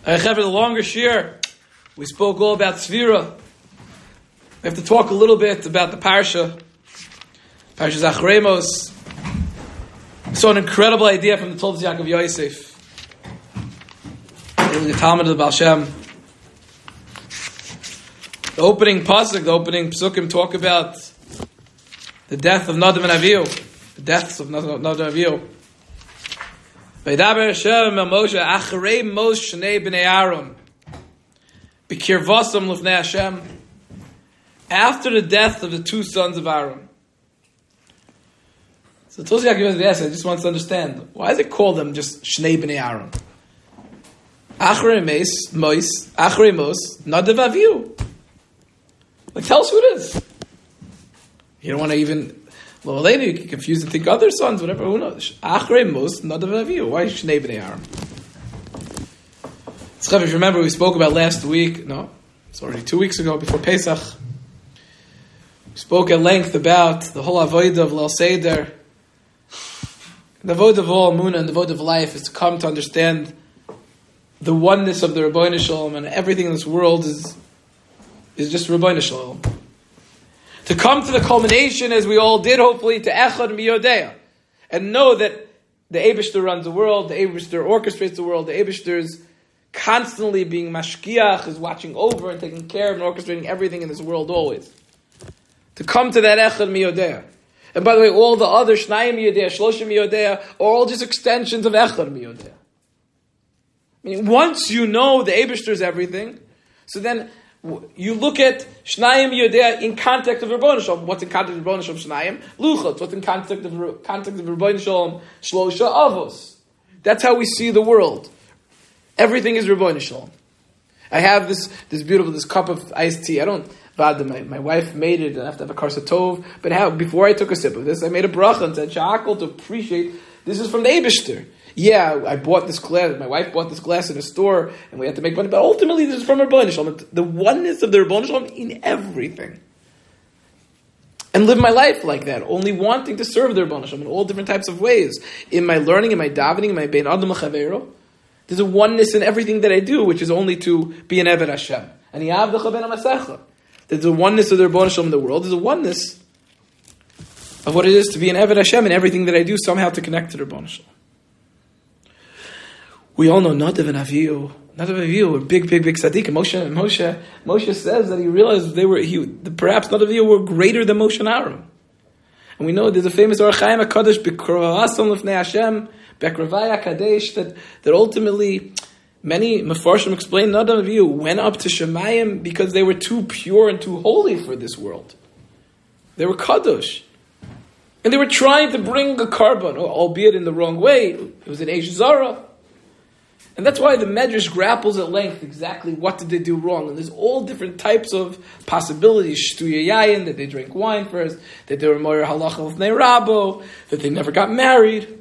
I have the longer shir. We spoke all about Tzvira. We have to talk a little bit about the Parsha. Parsha Acharei Mos. We saw an incredible idea from the Toldos Yaakov Yosef. The Talmud of the Baal Shem. The opening pasuk, the opening psukim talk about the death of Nadav and Avihu. The deaths of Nadav and Avihu. Vaydaber Hashem el Moshe acharei Mos shnei bnei Aaron b'kirvasam lifnei Hashem. After the death of the two sons of Aaron. So Toldos Yaakov Yosef just wants to understand, why is it called them just shnei bnei Aaron? Acharei Mos, acharei Mos, Nadav Avihu. Like, tell us who it is. You don't want to even... Well, later you can confuse and think other sons, whatever, who knows? Acharei Mos, Nadav Avihu. Why Shnei Bnei Aaron? If you remember, we spoke about last week. No, it's already 2 weeks ago, before Pesach. We spoke at length about the whole avodah of Leil Seder. The avodah of all Emunah and the avodah of life is to come to understand the oneness of the Rebbeinu Shalom, and everything in this world is just Rebbeinu Shalom. To come to the culmination, as we all did, hopefully, to Echad Miyodea, and know that the Eibishter runs the world, the Eibishter orchestrates the world, the Eibishter is constantly being mashkiach, is watching over and taking care of and orchestrating everything in this world always. To come to that Echad Miyodea. And by the way, all the other Shnayim Miyodea, Shloshim Miyodea, are all just extensions of Echad Miyodea. I mean, once you know the Eibishter is everything, so then you look at Shnayim Yodea in context of Rebbeinu Shalom. What's in context of Rebbeinu Shalom? Shnayim Luchot. What's in context of Rebbeinu Shalom? Shlosha Avos. That's how we see the world. Everything is Rebbeinu Shalom. I have this cup of iced tea. I don't vada. My wife made it. I have to have a karsa tov. But before I took a sip of this, I made a bracha and said sha'akol to appreciate. This is from the Eibishter. Yeah, I bought this glass. My wife bought this glass in a store, and we had to make money. But ultimately, this is from Rebbeinu Shalom. The oneness of the Rebbeinu Shalom in everything, and live my life like that, only wanting to serve the Rebbeinu Shalom in all different types of ways. In my learning, in my davening, in my bein adam l'chaveiro, there's a oneness in everything that I do, which is only to be an Eved Hashem. And yavdecha ben amasecha. There's a oneness of the Rebbeinu Shalom in the world. There's a oneness of what it is to be an Eved Hashem in everything that I do, somehow to connect to the Rebbeinu Shalom. We all know Nadav and Avihu. Nadav and Avihu were big tzaddik. Moshe says that he realized perhaps Nadav and Avihu were greater than Moshe and Aaron. And we know there's a famous Or Chaim HaKadosh B'Kravasam L'fnei Hashem B'Kravaya Kadesh that ultimately many Mefarshim explain Nadav and Avihu went up to Shemayim because they were too pure and too holy for this world. They were Kadosh. And they were trying to bring a carbon, albeit in the wrong way. It was an Eish Zara. And that's why the Medrash grapples at length exactly what did they do wrong. And there's all different types of possibilities. Shtuya Yayin, that they drank wine first, that they were Moyer Halacha L'fnei Rabo, that they never got married.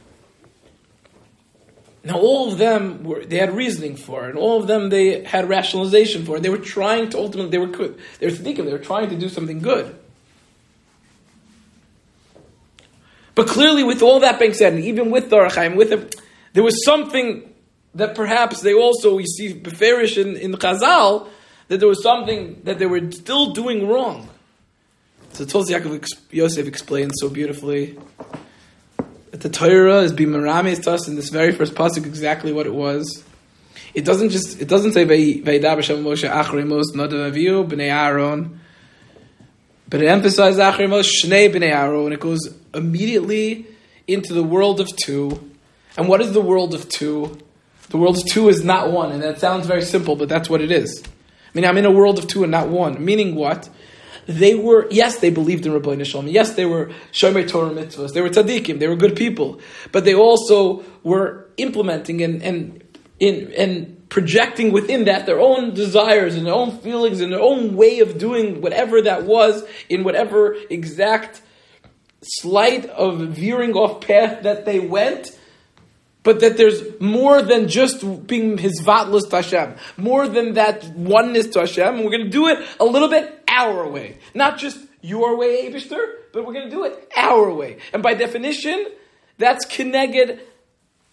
Now all of them, they had reasoning for it, and all of them they had rationalization for it. They were trying to ultimately, they were tzaddikim, they were trying to do something good. But clearly with all that being said, and even with the Or Chaim, there was something that perhaps we see beferish in Chazal, that there was something that they were still doing wrong. So Toldos Yaakov Yosef explains so beautifully that the Torah is b'merames to us in this very first pasuk exactly what it was. It doesn't say Vaydaber Hashem Moshe acharei Mos Nadav Avihu b'nei Aaron, but it emphasizes acharei Mos shnei b'nei Aaron, and it goes immediately into the world of two. And what is the world of two? The world of two is not one, and that sounds very simple, but that's what it is. I mean, I'm in a world of two and not one. Meaning what? They believed in Rebbeinu Shalom. Yes, they were Shomer Torah mitzvahs. They were tzaddikim. They were good people. But they also were implementing and projecting within that their own desires and their own feelings and their own way of doing whatever that was in whatever exact slight of veering off path that they went. But that there's more than just being hizvatlas to Hashem, more than that oneness to Hashem, and we're going to do it a little bit our way. Not just your way, Eibishter, but we're going to do it our way. And by definition, that's keneged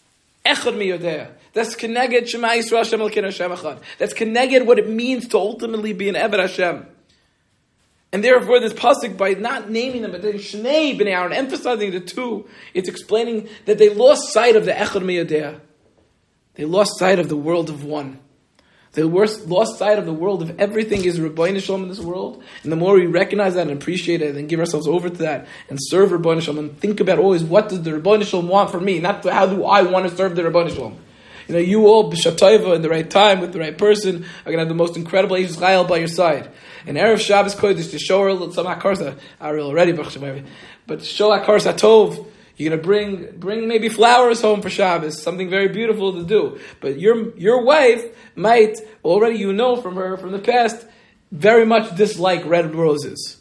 Echad miyodea. That's Keneged Shema Yisrael Hashem Elokeinu Hashem Echad. That's Keneged what it means to ultimately be an Eved Hashem. And therefore, this pasuk, by not naming them, but then Shnei Bnei Aaron, emphasizing the two, it's explaining that they lost sight of the Echad miyodea. They lost sight of the world of one. They lost sight of the world of everything is Rebbeinu Shalom in this world. And the more we recognize that and appreciate it and give ourselves over to that and serve Rebbeinu Shalom and think about always what does the Rebbeinu Shalom want from me, not how do I want to serve the Rebbeinu Shalom. You all, b'shatayva, in the right time, with the right person, are going to have the most incredible Eish Chayil by your side. And Erev Shabbos Kodesh, to show her some HaKarsa, Ariel already, but to show HaKarsa Tov, you're going to bring maybe flowers home for Shabbos, something very beautiful to do. But your wife might, already from her, from the past, very much dislike red roses.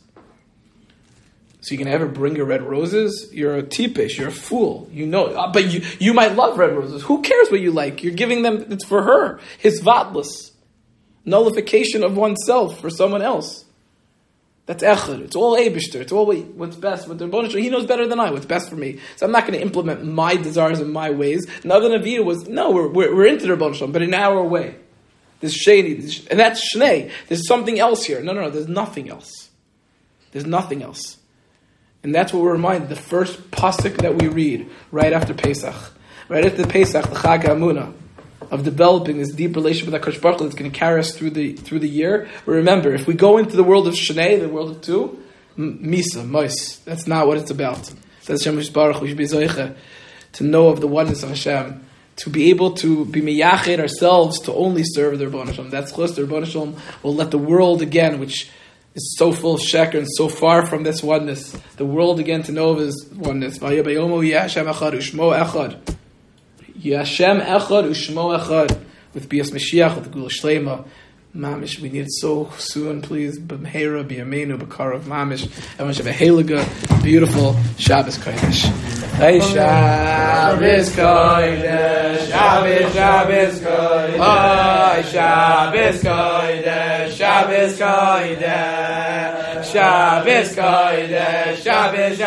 So you can ever bring your red roses? You're a tipish, you're a fool. But you might love red roses. Who cares what you like? You're giving them, it's for her. Hisvatlus. Nullification of oneself for someone else. That's echad. It's all Eibishter. It's all what's best. He knows better than I what's best for me. So I'm not going to implement my desires and my ways. Another Naviya was, no, we're into the Rebbeinu Shalom, but in our way. There's sheni, and that's shnei. There's something else here. No, there's nothing else. There's nothing else. And that's what we're reminded, the first pasuk that we read right after Pesach. Right after Pesach, the Chag HaEmunah, of developing this deep relationship with HaKadosh Baruch Hu that's going to carry us through the year. Remember, if we go into the world of Shnei, the world of two, Misa, Mois, that's not what it's about. Says Hashem Baruch Hu, we should be Zoicha, to know of the oneness of Hashem, to be able to be miyached ourselves to only serve the Rebbeinu Shalom. That's close. The Rebbeinu Shalom will let the world again, which is so full of sheker and so far from this oneness, the world again to know of His oneness. V'yabayomu Yashem Echad Ushmo Echad. Yashem Echad Ushmo Echad. With Bias Mashiach, with the Gula Shlema. Mamish, we need it so soon, please. B'mheira, b'yameinu, b'karav, mamish. And we should have a heliga, beautiful Shabbos Kodesh. Hey, Shabbos Kodesh, Shabbos Kodesh. Oh, Shabbos Kodesh, Shabbos Kodesh. Shabbos Kodesh, Shabbos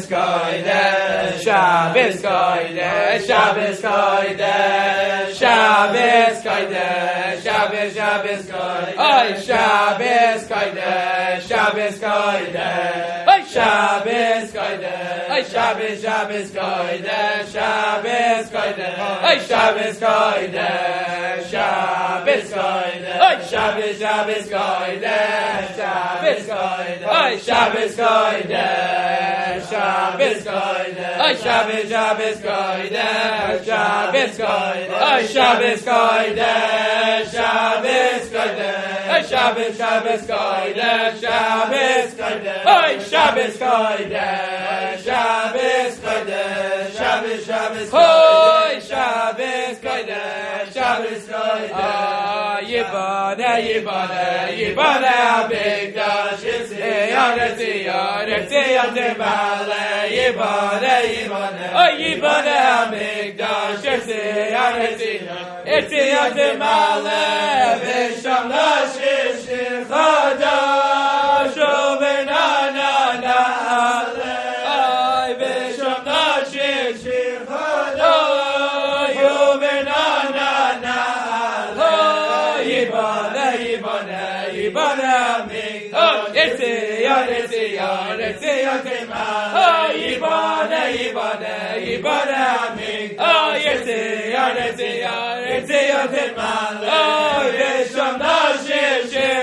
Kodesh. Shabbos Kodesh, Shabbos Kodesh. Shabbos Kodesh, Shabbos Kodesh. Oy, Shabbos Kodesh, Shabbos Kodesh. Oy, Shabbos Kodesh. Oy, Shabbos Kodesh, Shabbos Kodesh. Oy, Shabbos Kodesh, Shabbos Kodesh. Oy, Shabbos Kodesh, Shabbos Kodesh. Oy, Shabbos Kodesh, Shabbos Kodesh. Oy, Shabbos Kodesh, Shabbos Kodesh. Oy, Shabbos Kodesh, Shabbos Kodesh. Shabbos Kodesh, Shabbos Kodesh. Oy, Shabbos Kodesh, Shabbos Kodesh. Shabbos Kodesh. Oy, Shabbos Kodesh, Shabbos Kodesh. Yibane Abigdash, Yibane Temale, Yibane. Oy, Yibane Abigdash, Yibane Temale, Visham Nashish Chadash, Ovenana Nale. Oy, Visham Nashish Chadash, Ovenana Nale. Yibane Amig. Oh, Yibane Temale. Oh, Yibane Amig. Oh, Yibane Temale. Oh, Visham Nashish